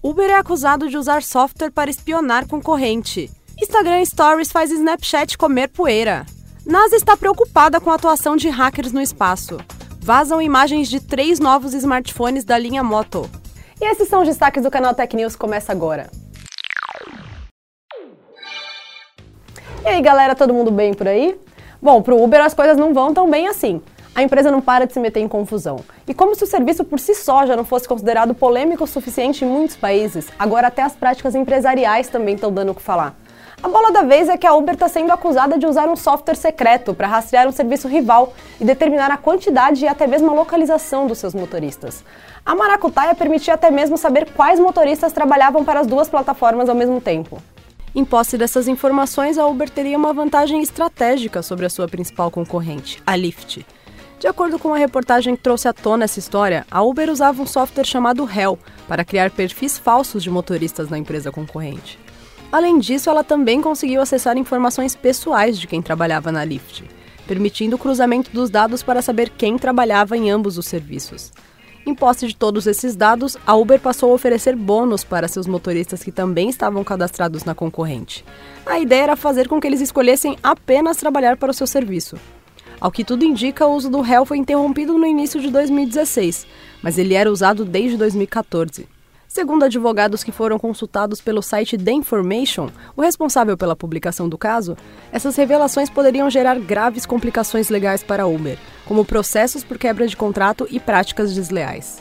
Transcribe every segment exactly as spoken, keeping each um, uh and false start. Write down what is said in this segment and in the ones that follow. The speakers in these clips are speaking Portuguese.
Uber é acusado de usar software para espionar concorrente. Instagram Stories faz Snapchat comer poeira. NASA está preocupada com a atuação de hackers no espaço. Vazam imagens de três novos smartphones da linha Moto. E esses são os destaques do canal Tech News, começa agora. E aí galera, todo mundo bem por aí? Bom, para o Uber as coisas não vão tão bem assim. A empresa não para de se meter em confusão. E como se o serviço por si só já não fosse considerado polêmico o suficiente em muitos países, agora até as práticas empresariais também estão dando o que falar. A bola da vez é que a Uber está sendo acusada de usar um software secreto para rastrear um serviço rival e determinar a quantidade e até mesmo a localização dos seus motoristas. A maracutaia permitia até mesmo saber quais motoristas trabalhavam para as duas plataformas ao mesmo tempo. Em posse dessas informações, a Uber teria uma vantagem estratégica sobre a sua principal concorrente, a Lyft. De acordo com a reportagem que trouxe à tona essa história, a Uber usava um software chamado Hell para criar perfis falsos de motoristas na empresa concorrente. Além disso, ela também conseguiu acessar informações pessoais de quem trabalhava na Lyft, permitindo o cruzamento dos dados para saber quem trabalhava em ambos os serviços. Em posse de todos esses dados, a Uber passou a oferecer bônus para seus motoristas que também estavam cadastrados na concorrente. A ideia era fazer com que eles escolhessem apenas trabalhar para o seu serviço. Ao que tudo indica, o uso do Hell foi interrompido no início de dois mil e dezesseis, mas ele era usado desde dois mil e quatorze. Segundo advogados que foram consultados pelo site The Information, o responsável pela publicação do caso, essas revelações poderiam gerar graves complicações legais para a Uber, como processos por quebra de contrato e práticas desleais.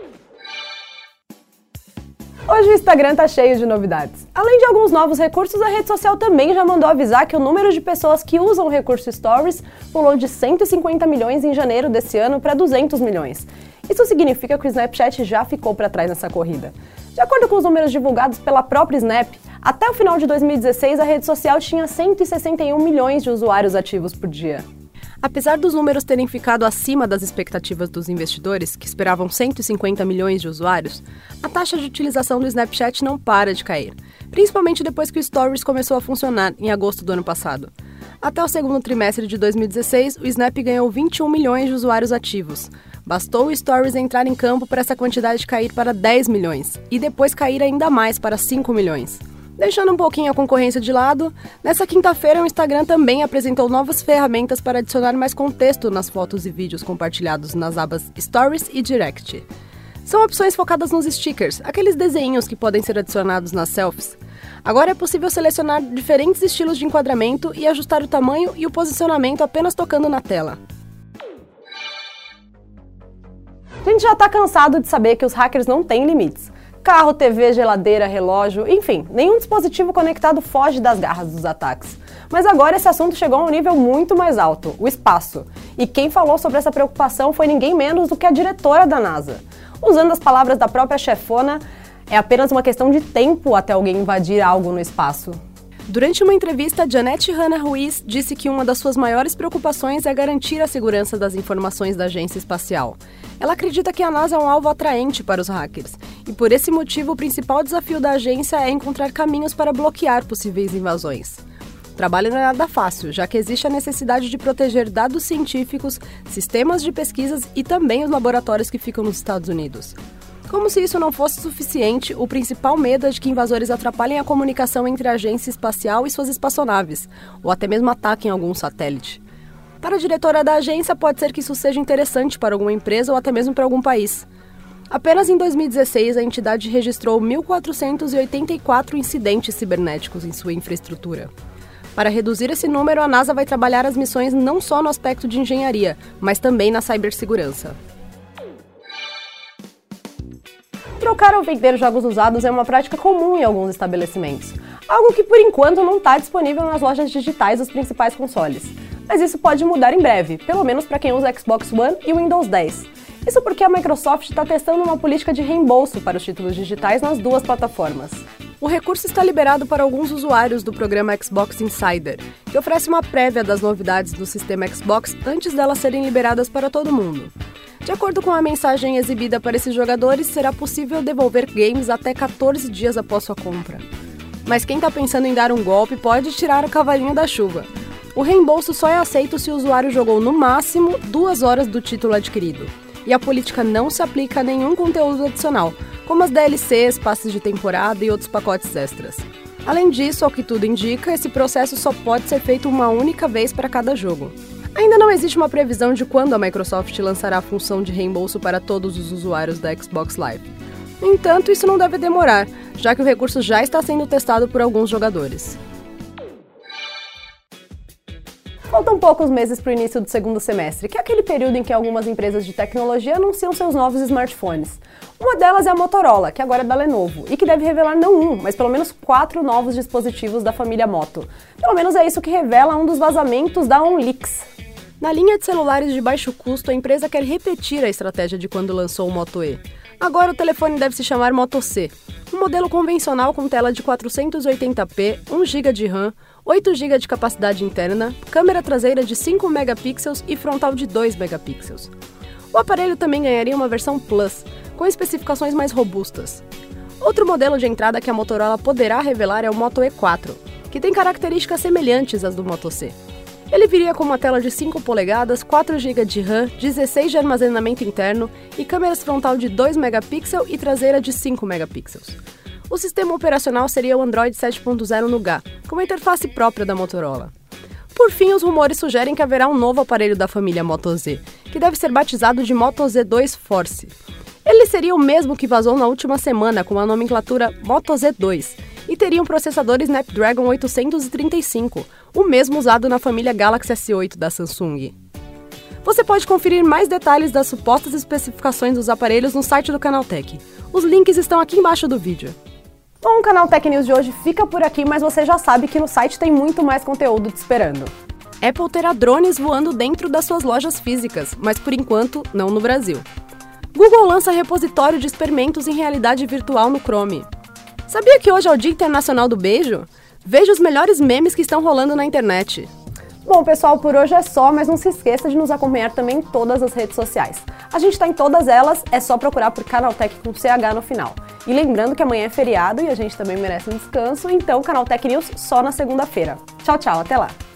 Hoje o Instagram tá cheio de novidades. Além de alguns novos recursos, a rede social também já mandou avisar que o número de pessoas que usam o recurso Stories pulou de cento e cinquenta milhões em janeiro desse ano para duzentos milhões. Isso significa que o Snapchat já ficou para trás nessa corrida. De acordo com os números divulgados pela própria Snap, até o final de dois mil e dezesseis a rede social tinha cento e sessenta e um milhões de usuários ativos por dia. Apesar dos números terem ficado acima das expectativas dos investidores, que esperavam cento e cinquenta milhões de usuários, a taxa de utilização do Snapchat não para de cair, principalmente depois que o Stories começou a funcionar em agosto do ano passado. Até o segundo trimestre de dois mil e dezesseis, o Snap ganhou vinte e um milhões de usuários ativos. Bastou o Stories entrar em campo para essa quantidade cair para dez milhões, e depois cair ainda mais para cinco milhões. Deixando um pouquinho a concorrência de lado, nessa quinta-feira o Instagram também apresentou novas ferramentas para adicionar mais contexto nas fotos e vídeos compartilhados nas abas Stories e Direct. São opções focadas nos stickers, aqueles desenhos que podem ser adicionados nas selfies. Agora é possível selecionar diferentes estilos de enquadramento e ajustar o tamanho e o posicionamento apenas tocando na tela. A gente já está cansado de saber que os hackers não têm limites. Carro, T V, geladeira, relógio, enfim, nenhum dispositivo conectado foge das garras dos ataques. Mas agora esse assunto chegou a um nível muito mais alto, o espaço. E quem falou sobre essa preocupação foi ninguém menos do que a diretora da NASA. Usando as palavras da própria chefona, é apenas uma questão de tempo até alguém invadir algo no espaço. Durante uma entrevista, Janet Hanna Ruiz disse que uma das suas maiores preocupações é garantir a segurança das informações da agência espacial. Ela acredita que a NASA é um alvo atraente para os hackers, e por esse motivo o principal desafio da agência é encontrar caminhos para bloquear possíveis invasões. O trabalho não é nada fácil, já que existe a necessidade de proteger dados científicos, sistemas de pesquisas e também os laboratórios que ficam nos Estados Unidos. Como se isso não fosse suficiente, o principal medo é de que invasores atrapalhem a comunicação entre a agência espacial e suas espaçonaves, ou até mesmo ataquem algum satélite. Para a diretora da agência, pode ser que isso seja interessante para alguma empresa ou até mesmo para algum país. Apenas em dois mil e dezesseis, a entidade registrou mil quatrocentos e oitenta e quatro incidentes cibernéticos em sua infraestrutura. Para reduzir esse número, a NASA vai trabalhar as missões não só no aspecto de engenharia, mas também na cibersegurança. Trocar ou vender jogos usados é uma prática comum em alguns estabelecimentos, algo que por enquanto não está disponível nas lojas digitais dos principais consoles. Mas isso pode mudar em breve, pelo menos para quem usa Xbox One e Windows dez. Isso porque a Microsoft está testando uma política de reembolso para os títulos digitais nas duas plataformas. O recurso está liberado para alguns usuários do programa Xbox Insider, que oferece uma prévia das novidades do sistema Xbox antes delas serem liberadas para todo mundo. De acordo com a mensagem exibida para esses jogadores, será possível devolver games até quatorze dias após sua compra. Mas quem está pensando em dar um golpe pode tirar o cavalinho da chuva. O reembolso só é aceito se o usuário jogou no máximo duas horas do título adquirido. e a política não se aplica a nenhum conteúdo adicional, como as D L Cs, passes de temporada e outros pacotes extras. Além disso, ao que tudo indica, esse processo só pode ser feito uma única vez para cada jogo. Ainda não existe uma previsão de quando a Microsoft lançará a função de reembolso para todos os usuários da Xbox Live. No entanto, isso não deve demorar, já que o recurso já está sendo testado por alguns jogadores. Faltam poucos meses para o início do segundo semestre, que é aquele período em que algumas empresas de tecnologia anunciam seus novos smartphones. Uma delas é a Motorola, que agora é da Lenovo, e que deve revelar não um, mas pelo menos quatro novos dispositivos da família Moto. Pelo menos é isso que revela um dos vazamentos da OnLeaks. Na linha de celulares de baixo custo, a empresa quer repetir a estratégia de quando lançou o Moto E. Agora o telefone deve se chamar Moto C, um modelo convencional com tela de quatrocentos e oitenta p, um giga de RAM, oito gigas de capacidade interna, câmera traseira de cinco megapixels e frontal de dois megapixels. O aparelho também ganharia uma versão Plus, com especificações mais robustas. Outro modelo de entrada que a Motorola poderá revelar é o Moto E quatro, que tem características semelhantes às do Moto C. Ele viria com uma tela de cinco polegadas, quatro gigas de RAM, dezesseis de armazenamento interno e câmeras frontal de dois megapixels e traseira de cinco megapixels. O sistema operacional seria o Android sete ponto zero Nougat, com uma interface própria da Motorola. Por fim, os rumores sugerem que haverá um novo aparelho da família Moto Z, que deve ser batizado de Moto Z dois Force. Ele seria o mesmo que vazou na última semana com a nomenclatura Moto Z dois e teria um processador Snapdragon oitocentos e trinta e cinco, o mesmo usado na família Galaxy S oito da Samsung. Você pode conferir mais detalhes das supostas especificações dos aparelhos no site do Canaltech. Os links estão aqui embaixo do vídeo. Bom, o Canaltech News de hoje fica por aqui, mas você já sabe que no site tem muito mais conteúdo te esperando. Apple terá drones voando dentro das suas lojas físicas, mas por enquanto não no Brasil. Google lança repositório de experimentos em realidade virtual no Chrome. Sabia que hoje é o Dia Internacional do Beijo? Veja os melhores memes que estão rolando na internet. Bom, pessoal, por hoje é só, mas não se esqueça de nos acompanhar também em todas as redes sociais. A gente está em todas elas, é só procurar por Canaltech com C H no final. E lembrando que amanhã é feriado e a gente também merece um descanso, então Canaltech News só na segunda-feira. Tchau, tchau, até lá!